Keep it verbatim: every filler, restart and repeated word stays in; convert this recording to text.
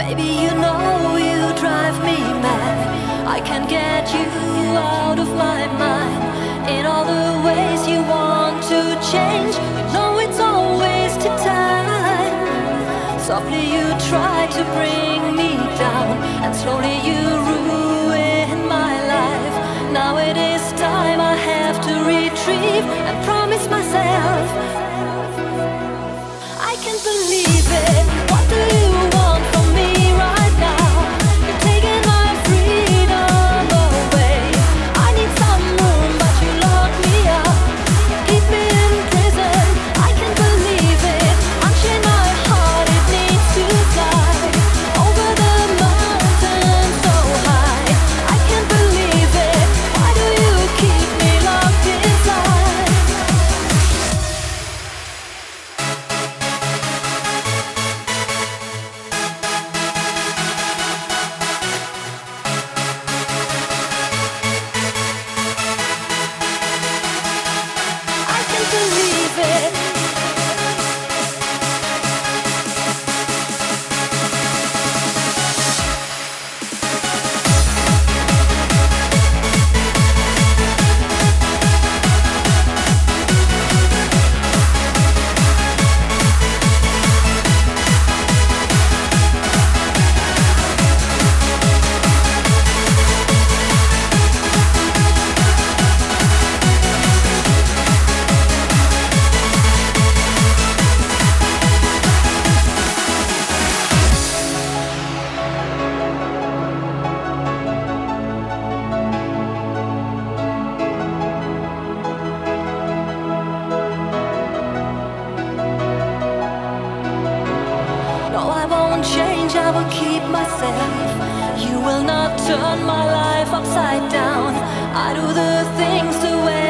Baby, you know you drive me mad. I can't get you out of my mind. In all the ways you want to change, you know it's all wasted time. Softly you try to bring me down, and slowly you ruin my life. Now it is time I have to retrieve and promise myself I can't believe it. What do you want from me right now? You're taking my freedom away. I need some room, but you lock me up. Keep me in prison. I can't believe it. Unchain my heart, it needs to fly over the mountain so high. I can't believe it. Why do you keep me locked inside? I can't believe it. No, I won't change, I will keep myself. You will not turn my life upside down. I do the things the way